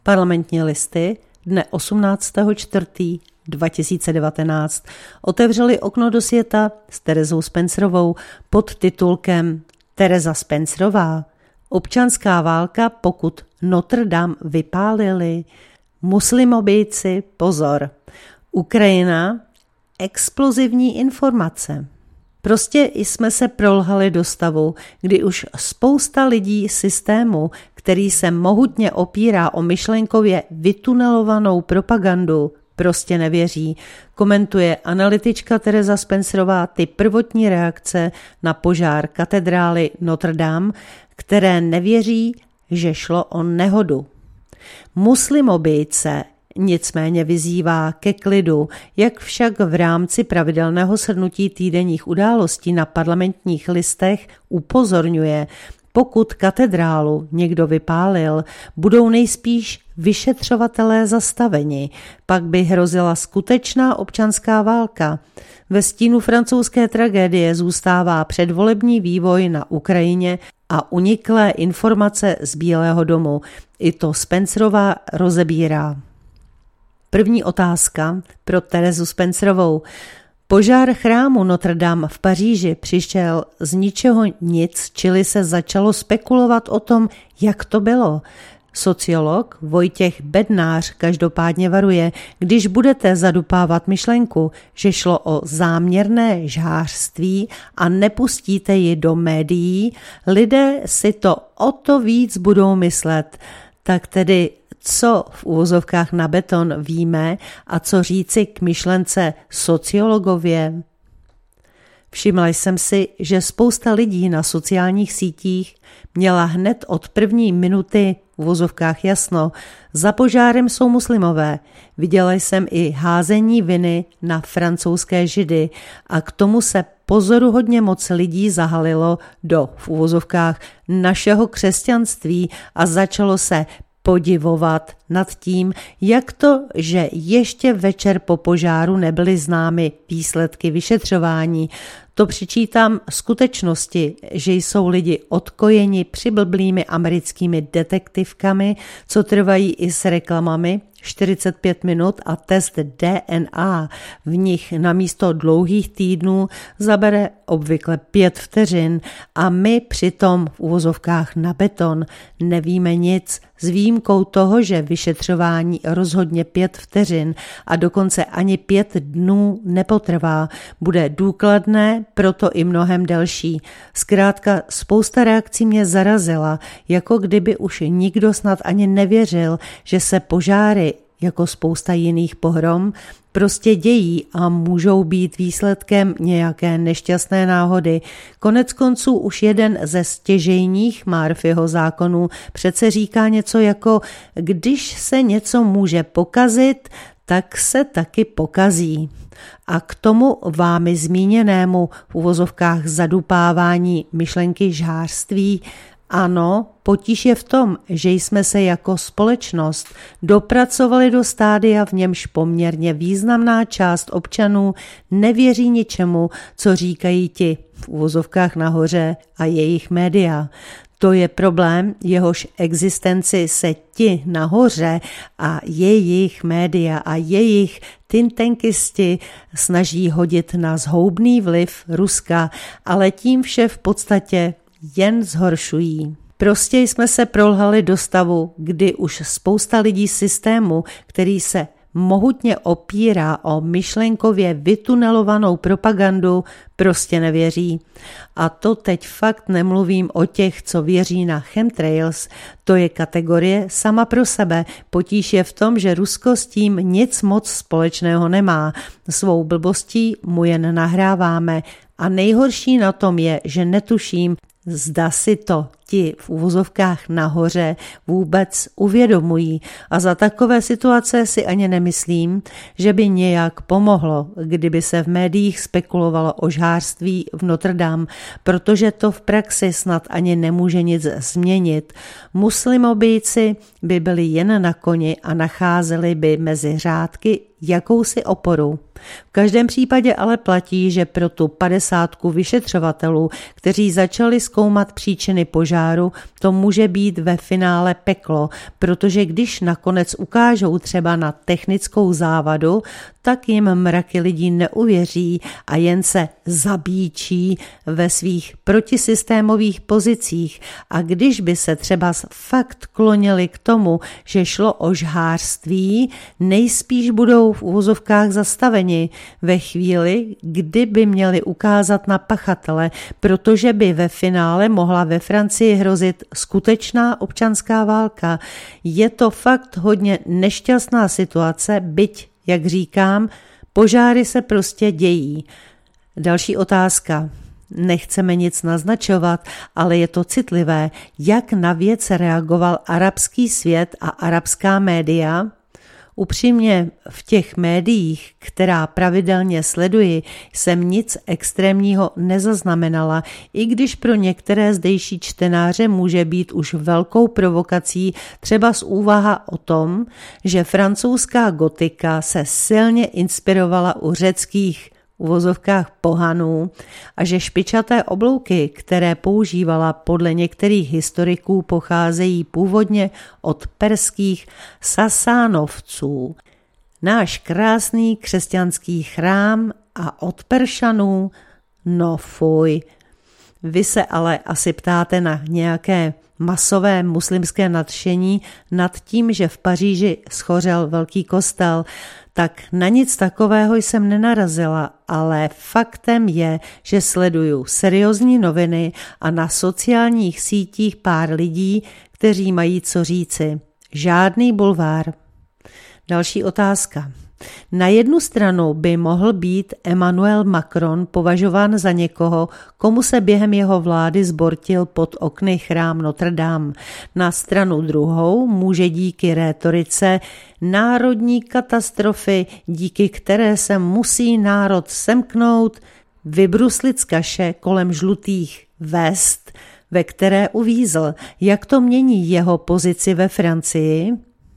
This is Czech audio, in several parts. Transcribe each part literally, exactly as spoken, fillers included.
Parlamentní listy dne osmnáctého čtvrtého dva tisíce devatenáct otevřeli okno do světa s Terezou Spencerovou pod titulkem Tereza Spencerová. Občanská válka, pokud Notre Dame vypálili. Muslimobijci, pozor. Ukrajina, explozivní informace. Prostě jsme se prolhali do stavu, kdy už spousta lidí systému, který se mohutně opírá o myšlenkově vytunelovanou propagandu, prostě nevěří, komentuje analytička Tereza Spencerová ty prvotní reakce na požár katedrály Notre Dame, které nevěří, že šlo o nehodu. Muslimobijce nicméně vyzývá ke klidu, jak však v rámci pravidelného shrnutí týdenních událostí na Parlamentních listech upozorňuje, pokud katedrálu někdo vypálil, budou nejspíš vyšetřovatelé zastaveni, pak by hrozila skutečná občanská válka. Ve stínu francouzské tragédie zůstává předvolební vývoj na Ukrajině a uniklé informace z Bílého domu. I to Spencerová rozebírá. První otázka pro Terezu Spencerovou. Požár chrámu Notre Dame v Paříži přišel z ničeho nic, čili se začalo spekulovat o tom, jak to bylo. Sociolog Vojtěch Bednář každopádně varuje, když budete zadupávat myšlenku, že šlo o záměrné žhářství a nepustíte ji do médií, lidé si to o to víc budou myslet. Tak tedy co v uvozovkách na beton víme a co říci k myšlence sociologově? Všimla jsem si, že spousta lidí na sociálních sítích měla hned od první minuty v uvozovkách jasno, za požárem jsou muslimové. Viděla jsem i házení viny na francouzské židy a k tomu se pozoruhodně moc lidí zahalilo do v uvozovkách našeho křesťanství a začalo se podivovat nad tím, jak to, že ještě večer po požáru nebyly známy výsledky vyšetřování. To přičítám skutečnosti, že jsou lidi odkojeni přiblblými americkými detektivkami, co trvají i s reklamami, čtyřicet pět minut a test D N A v nich namísto dlouhých týdnů zabere obvykle pět vteřin a my přitom v uvozovkách na beton nevíme nic s výjimkou toho, že vyšetřování rozhodně pět vteřin a dokonce ani pět dnů nepotrvá. Bude důkladné, proto i mnohem delší. Zkrátka spousta reakcí mě zarazila, jako kdyby už nikdo snad ani nevěřil, že se požáry jako spousta jiných pohrom, prostě dějí a můžou být výsledkem nějaké nešťastné náhody. Konec konců už jeden ze stěžejních Murphyho zákonů přece říká něco jako, když se něco může pokazit, tak se taky pokazí. A k tomu vámi zmíněnému v uvozovkách zadupávání myšlenky žhářství, ano, potíž je v tom, že jsme se jako společnost dopracovali do stádia, v němž poměrně významná část občanů nevěří ničemu, co říkají ti v uvozovkách nahoře a jejich média. To je problém, jehož existenci se ti nahoře a jejich média a jejich tintenkisti snaží hodit na zhoubný vliv Ruska, ale tím vše v podstatě jen zhoršují. Prostě jsme se prolhali do stavu, kdy už spousta lidí systému, který se mohutně opírá o myšlenkově vytunelovanou propagandu, prostě nevěří. A to teď fakt nemluvím o těch, co věří na chemtrails, to je kategorie sama pro sebe. Potíž je v tom, že Rusko s tím nic moc společného nemá. Svou blbostí mu jen nahráváme. A nejhorší na tom je, že netuším, zda si to ti v uvozovkách nahoře vůbec uvědomují a za takové situace si ani nemyslím, že by nějak pomohlo, kdyby se v médiích spekulovalo o žhářství v Notre Dame, protože to v praxi snad ani nemůže nic změnit. Muslimobijci by byli jen na koni a nacházeli by mezi řádky jakousi oporu. V každém případě ale platí, že pro tu padesátku vyšetřovatelů, kteří začali zkoumat příčiny požáru, požáru, to může být ve finále peklo, protože když nakonec ukážou třeba na technickou závadu, tak jim mraky lidí neuvěří a jen se zabíčí ve svých protisystémových pozicích. A když by se třeba fakt klonili k tomu, že šlo o žhářství, nejspíš budou v uvozovkách zastaveni ve chvíli, kdy by měli ukázat na pachatele, protože by ve finále mohla ve Francii hrozit skutečná občanská válka. Je to fakt hodně nešťastná situace, byť, jak říkám, požáry se prostě dějí. Další otázka. Nechceme nic naznačovat, ale je to citlivé, jak na věc reagoval arabský svět a arabská média. Upřímně v těch médiích, která pravidelně sleduji, jsem nic extrémního nezaznamenala, i když pro některé zdejší čtenáře může být už velkou provokací třeba z úvaha o tom, že francouzská gotika se silně inspirovala u řeckých uvozovkách pohanů a že špičaté oblouky, které používala podle některých historiků, pocházejí původně od perských Sasánovců. Náš krásný křesťanský chrám a od Peršanů, no fuj. Vy se ale asi ptáte na nějaké masové muslimské nadšení nad tím, že v Paříži schořel velký kostel, tak na nic takového jsem nenarazila, ale faktem je, že sleduju seriózní noviny a na sociálních sítích pár lidí, kteří mají co říci. Žádný bulvár. Další otázka. Na jednu stranu by mohl být Emmanuel Macron považován za někoho, komu se během jeho vlády zbortil pod okny chrám Notre Dame. Na stranu druhou může díky rétorice národní katastrofy, díky které se musí národ semknout, vybruslit z kaše kolem žlutých vest, ve které uvízl. Jak to mění jeho pozici ve Francii?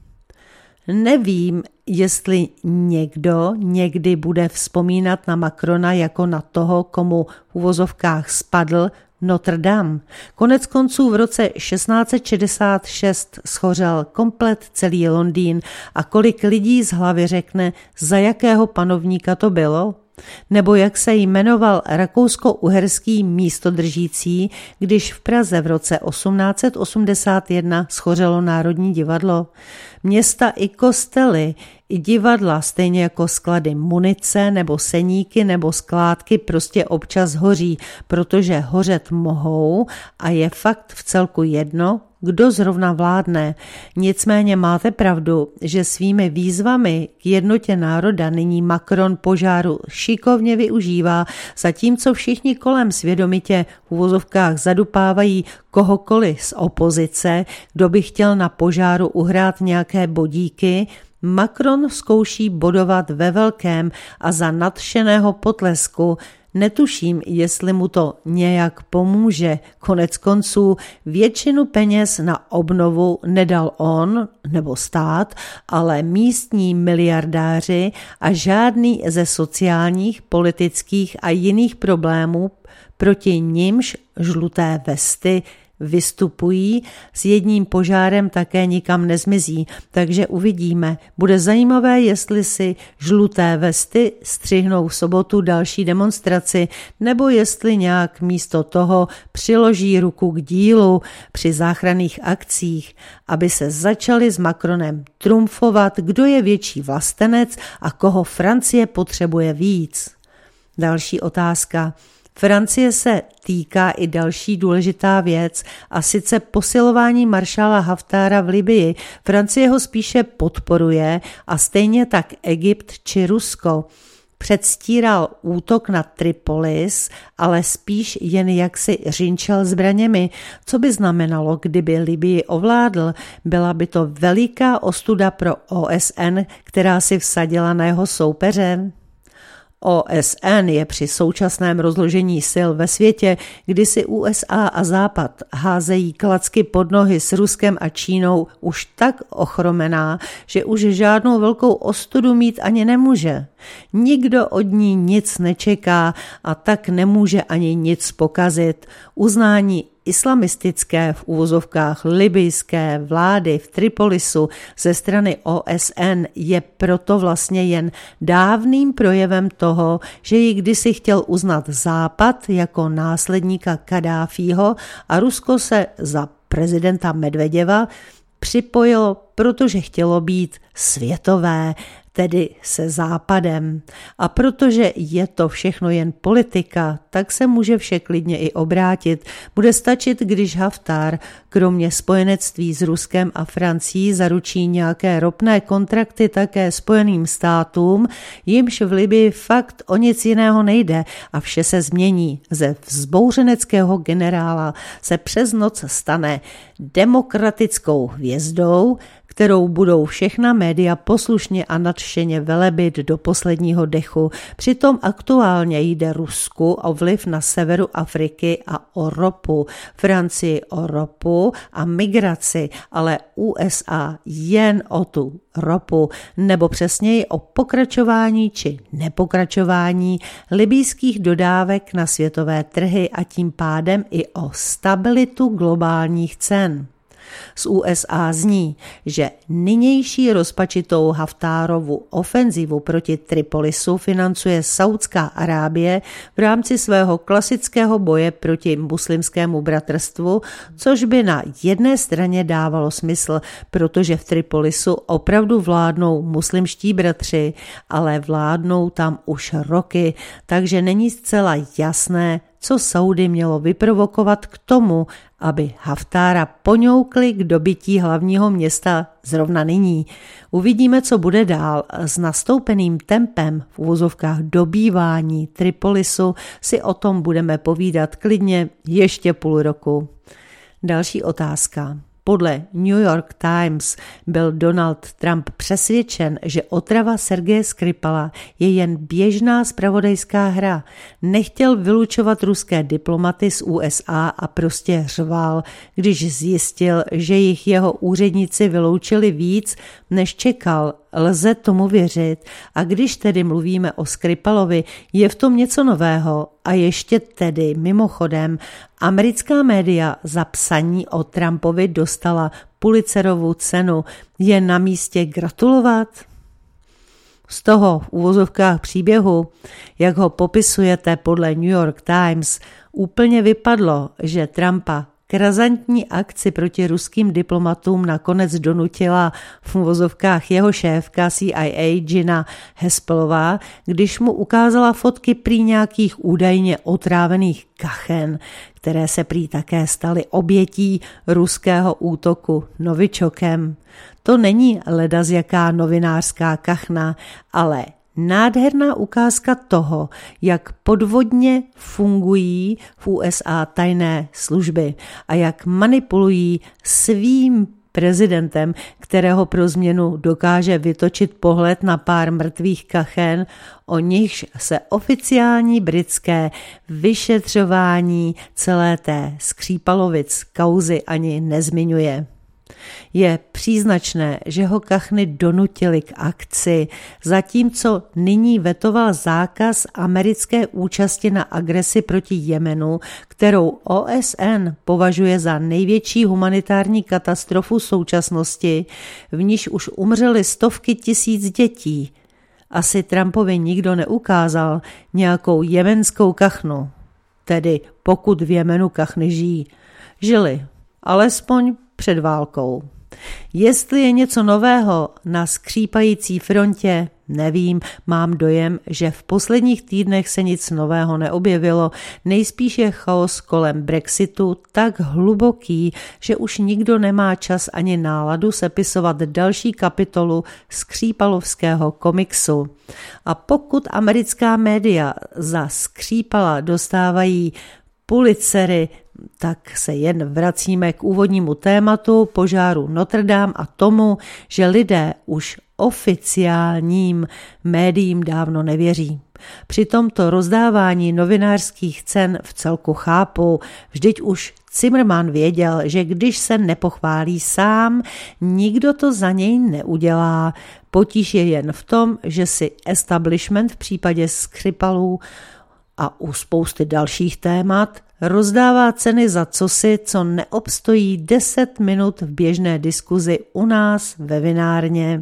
Nevím, jestli někdo někdy bude vzpomínat na Macrona jako na toho, komu v uvozovkách spadl Notre Dame. Konec konců v roce šestnáct set šedesát šest schořel komplet celý Londýn a kolik lidí z hlavy řekne, za jakého panovníka to bylo? Nebo jak se jmenoval rakousko-uherský místodržící, když v Praze v roce osmnáct set osmdesát jedna schořelo Národní divadlo. Města i kostely, i divadla, stejně jako sklady munice nebo seníky nebo skládky prostě občas hoří, protože hořet mohou a je fakt v celku jedno, kdo zrovna vládne. Nicméně máte pravdu, že svými výzvami k jednotě národa nyní Macron požáru šikovně využívá, zatímco všichni kolem svědomitě v uvozovkách zadupávají kohokoliv z opozice, kdo by chtěl na požáru uhrát nějaké bodíky. Macron zkouší bodovat ve velkém a za nadšeného potlesku. Netuším, jestli mu to nějak pomůže. Konec konců většinu peněz na obnovu nedal on nebo stát, ale místní miliardáři a žádný ze sociálních, politických a jiných problémů, proti nimž žluté vesty vystupují, s jedním požárem také nikam nezmizí, takže uvidíme. Bude zajímavé, jestli si žluté vesty střihnou v sobotu další demonstraci, nebo jestli nějak místo toho přiloží ruku k dílu při záchranných akcích, aby se začali s Macronem trumfovat, kdo je větší vlastenec a koho Francie potřebuje víc. Další otázka. Francie se týká i další důležitá věc, a sice posilování maršála Haftára v Libyi. Francie ho spíše podporuje a stejně tak Egypt či Rusko. Předstíral útok na Tripolis, ale spíš jen jaksi řinčel zbraněmi. Co by znamenalo, kdyby Libyi ovládl? Byla by to veliká ostuda pro O S N, která si vsadila na jeho soupeře. O S N je při současném rozložení sil ve světě, kdy si U S A a Západ házejí klacky pod nohy s Ruskem a Čínou, už tak ochromená, že už žádnou velkou ostudu mít ani nemůže. Nikdo od ní nic nečeká a tak nemůže ani nic pokazit. Uznání islamistické v uvozovkách libyjské vlády v Tripolisu ze strany O S N je proto vlastně jen dávným projevem toho, že ji kdysi chtěl uznat Západ jako následníka Kaddáfího a Rusko se za prezidenta Medveděva připojilo, protože chtělo být světové, tedy se Západem. A protože je to všechno jen politika, tak se může vše klidně i obrátit. Bude stačit, když Haftar kromě spojenectví s Ruskem a Francií zaručí nějaké ropné kontrakty také Spojeným státům, jimž v Libii fakt o nic jiného nejde a vše se změní. Ze vzbouřeneckého generála se přes noc stane demokratickou hvězdou, kterou budou všechna média poslušně a nadšeně velebit do posledního dechu. Přitom aktuálně jde Rusku o vliv na severu Afriky a o ropu, Francii o ropu a migraci, ale U S A jen o tu ropu, nebo přesněji o pokračování či nepokračování libýských dodávek na světové trhy a tím pádem i o stabilitu globálních cen. Z U S A zní, že nynější rozpačitou Haftárovu ofenzivu proti Tripolisu financuje Saudská Arábie v rámci svého klasického boje proti muslimskému bratrstvu, což by na jedné straně dávalo smysl, protože v Tripolisu opravdu vládnou muslimští bratři, ale vládnou tam už roky, takže není zcela jasné, co Saudy mělo vyprovokovat k tomu, aby Haftára poňoukli k dobytí hlavního města zrovna nyní. Uvidíme, co bude dál. S nastoupeným tempem v uvozovkách dobývání Tripolisu si o tom budeme povídat klidně ještě půl roku. Další otázka. Podle New York Times byl Donald Trump přesvědčen, že otrava Sergeje Skripala je jen běžná zpravodajská hra. Nechtěl vylučovat ruské diplomaty z U S A a prostě řval, když zjistil, že jich jeho úředníci vyloučili víc, než čekal. Lze tomu věřit. A když tedy mluvíme o Skripalovi, je v tom něco nového. A ještě tedy mimochodem, americká média za psaní o Trumpovi dostala Pulitzerovu cenu. Je na místě gratulovat? Z toho v uvozovkách příběhu, jak ho popisujete podle New York Times, úplně vypadlo, že Trumpa k razantní akci proti ruským diplomatům nakonec donutila v uvozovkách jeho šéfka C I A Gina Haspelová, když mu ukázala fotky prý nějakých údajně otrávených kachen, které se prý také staly obětí ruského útoku novičokem. To není ledasjaká novinářská kachna, ale nádherná ukázka toho, jak podvodně fungují v U S A tajné služby a jak manipulují svým prezidentem, kterého pro změnu dokáže vytočit pohled na pár mrtvých kachen, o nichž se oficiální britské vyšetřování celé té Skřípalovic kauzy ani nezmiňuje. Je příznačné, že ho kachny donutili k akci, zatímco nyní vetoval zákaz americké účasti na agresi proti Jemenu, kterou O S N považuje za největší humanitární katastrofu současnosti, v níž už umřely stovky tisíc dětí. Asi Trumpovi nikdo neukázal nějakou jemenskou kachnu, tedy pokud v Jemenu kachny žijí. Žili, alespoň před válkou. Jestli je něco nového na skřípající frontě, nevím, mám dojem, že v posledních týdnech se nic nového neobjevilo, nejspíš je chaos kolem Brexitu tak hluboký, že už nikdo nemá čas ani náladu sepisovat další kapitolu skřípalovského komiksu. A pokud americká média za Skřípala dostávají Pulitzery, tak se jen vracíme k úvodnímu tématu požáru Notre Dame a tomu, že lidé už oficiálním médiím dávno nevěří. Při tomto rozdávání novinářských cen v celku chápu, vždyť už Zimmerman věděl, že když se nepochválí sám, nikdo to za něj neudělá. Potíž je jen v tom, že si establishment v případě Skripalů a u spousty dalších témat rozdává ceny za cosi, co neobstojí deset minut v běžné diskuzi u nás ve vinárně.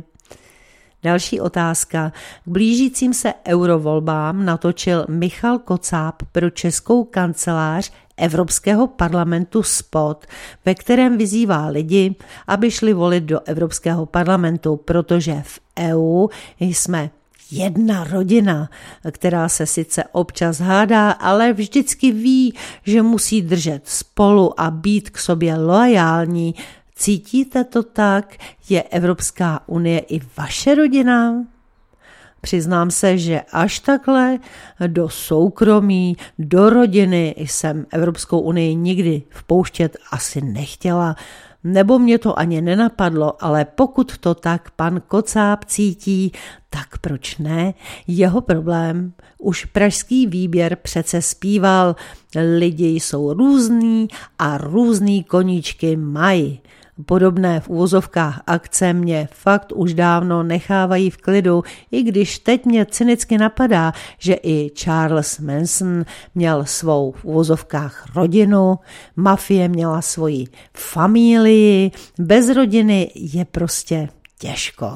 Další otázka. K blížícím se eurovolbám natočil Michal Kocáb pro Českou kancelář Evropského parlamentu spot, ve kterém vyzývá lidi, aby šli volit do Evropského parlamentu, protože v E U jsme jedna rodina, která se sice občas hádá, ale vždycky ví, že musí držet spolu a být k sobě loajální. Cítíte to tak? Je Evropská unie i vaše rodina? Přiznám se, že až takhle do soukromí, do rodiny jsem Evropskou unii nikdy vpouštět asi nechtěla, nebo mě to ani nenapadlo, ale pokud to tak pan Kocáb cítí, tak proč ne? Jeho problém. Už pražský výběr přece zpíval, lidi jsou různý a různý koníčky mají. Podobné v uvozovkách akce mě fakt už dávno nechávají v klidu, i když teď mě cynicky napadá, že i Charles Manson měl svou v uvozovkách rodinu, mafie měla svoji familii, bez rodiny je prostě těžko.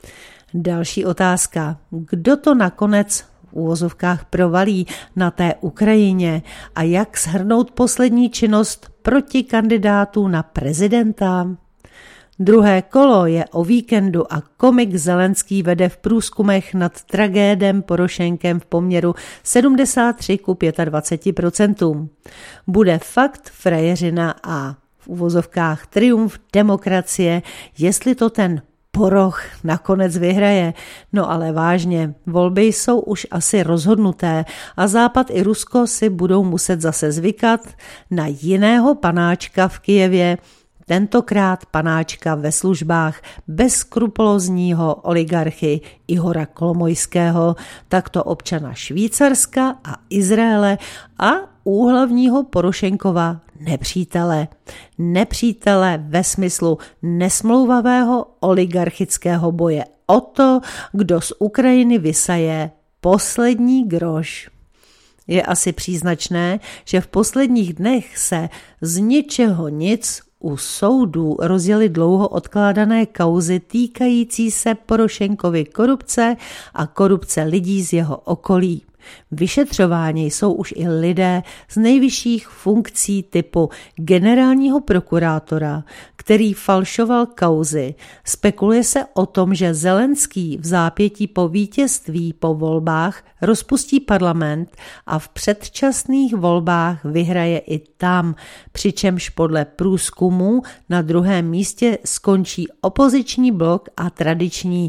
Další otázka. Kdo to nakonec v uvozovkách provalí na té Ukrajině a jak shrnout poslední činnost proti kandidátů na prezidenta? Druhé kolo je o víkendu a komik Zelenský vede v průzkumech nad tragédem Porošenkem v poměru sedmdesát tři ku dvaceti pěti procentům. Bude fakt frajeřina a v uvozovkách triumf demokracie, jestli to ten Poroch nakonec vyhraje. No ale vážně, volby jsou už asi rozhodnuté a Západ i Rusko si budou muset zase zvykat na jiného panáčka v Kyjevě, tentokrát panáčka ve službách bezskrupulózního oligarchy Ihora Kolomojského, takto občana Švýcarska a Izraele a úhlavního Porošenkova nepřítele. Nepřítele ve smyslu nesmlouvavého oligarchického boje o to, kdo z Ukrajiny vysaje poslední groš. Je asi příznačné, že v posledních dnech se z ničeho nic u soudů rozjeli dlouho odkládané kauzy týkající se Porošenkovy korupce a korupce lidí z jeho okolí. Vyšetřováni jsou už i lidé z nejvyšších funkcí typu generálního prokurátora, který falšoval kauzy. Spekuluje se o tom, že Zelenský v zápětí po vítězství po volbách rozpustí parlament a v předčasných volbách vyhraje i tam, přičemž podle průzkumů na druhém místě skončí opoziční blok a tradiční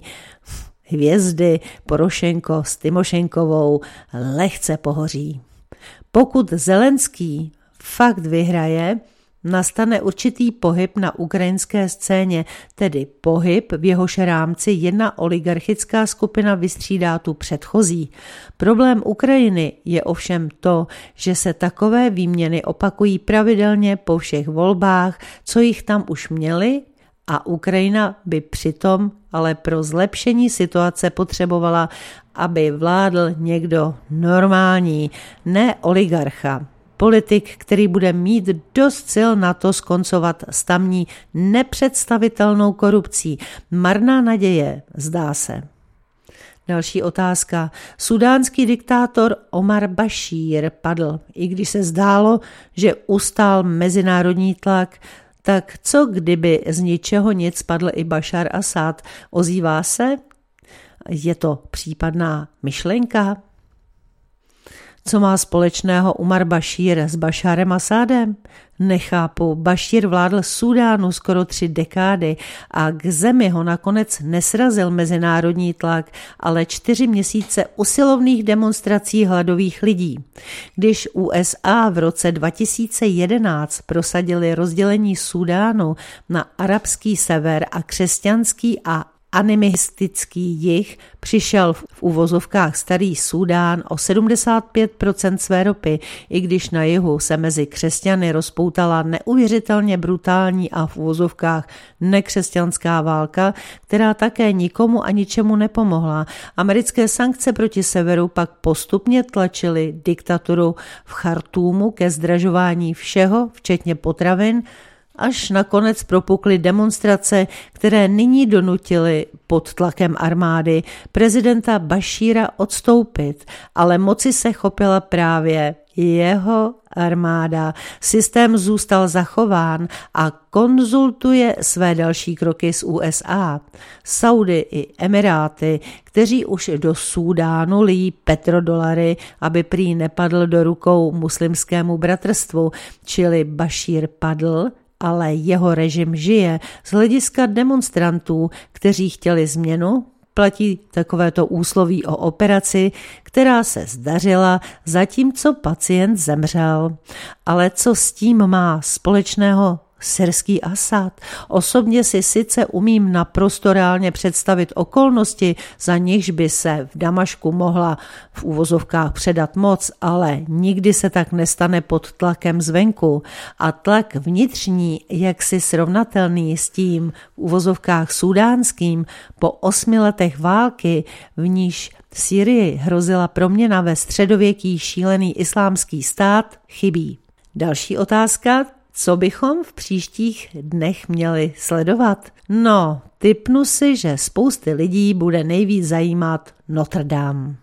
hvězdy Porošenko s Tymošenkovou lehce pohoří. Pokud Zelenský fakt vyhraje, nastane určitý pohyb na ukrajinské scéně, tedy pohyb, v jehož rámci jedna oligarchická skupina vystřídá tu předchozí. Problém Ukrajiny je ovšem to, že se takové výměny opakují pravidelně po všech volbách, co jich tam už měli, a Ukrajina by přitom ale pro zlepšení situace potřebovala, aby vládl někdo normální, ne oligarcha. Politik, který bude mít dost sil na to skoncovat s tamní nepředstavitelnou korupcí. Marná naděje, zdá se. Další otázka. Sudánský diktátor Omar Bashir padl, i když se zdálo, že ustál mezinárodní tlak. Tak co kdyby z ničeho nic padl i Bašar Asad? Ozývá se? Je to případná myšlenka? Co má společného Omar Bashir s Bašarem Asadem? Nechápu, Bashir vládl Súdánu skoro tři dekády a k zemi ho nakonec nesrazil mezinárodní tlak, ale čtyři měsíce usilovných demonstrací hladových lidí. Když U S A v roce dva tisíce jedenáct prosadili rozdělení Súdánu na arabský sever a křesťanský a animistický jih přišel v uvozovkách starý Súdán o sedmdesát pět procent své ropy, i když na jihu se mezi křesťany rozpoutala neuvěřitelně brutální a v uvozovkách nekřesťanská válka, která také nikomu a ničemu nepomohla. Americké sankce proti severu pak postupně tlačily diktaturu v Chartúmu ke zdražování všeho, včetně potravin, až nakonec propukly demonstrace, které nyní donutily pod tlakem armády prezidenta Bašíra odstoupit, ale moci se chopila právě jeho armáda. Systém zůstal zachován a konzultuje své další kroky s U S A. Saudy i Emiráty, kteří už do Súdánu lijí petrodolary, aby prý nepadl do rukou muslimskému bratrstvu, čili Bašír padl, ale jeho režim žije. Z hlediska demonstrantů, kteří chtěli změnu, platí takovéto úsloví o operaci, která se zdařila, zatímco pacient zemřel. Ale co s tím má společného syrský Asad? Osobně si sice umím naprosto reálně představit okolnosti, za nichž by se v Damašku mohla v uvozovkách předat moc, ale nikdy se tak nestane pod tlakem zvenku. A tlak vnitřní, jaksi srovnatelný s tím v uvozovkách súdánským, po osmi letech války, v níž v Sýrii hrozila proměna ve středověký šílený islámský stát, chybí. Další otázka. Co bychom v příštích dnech měli sledovat? No, tipnu si, že spousty lidí bude nejvíc zajímat Notre Dame.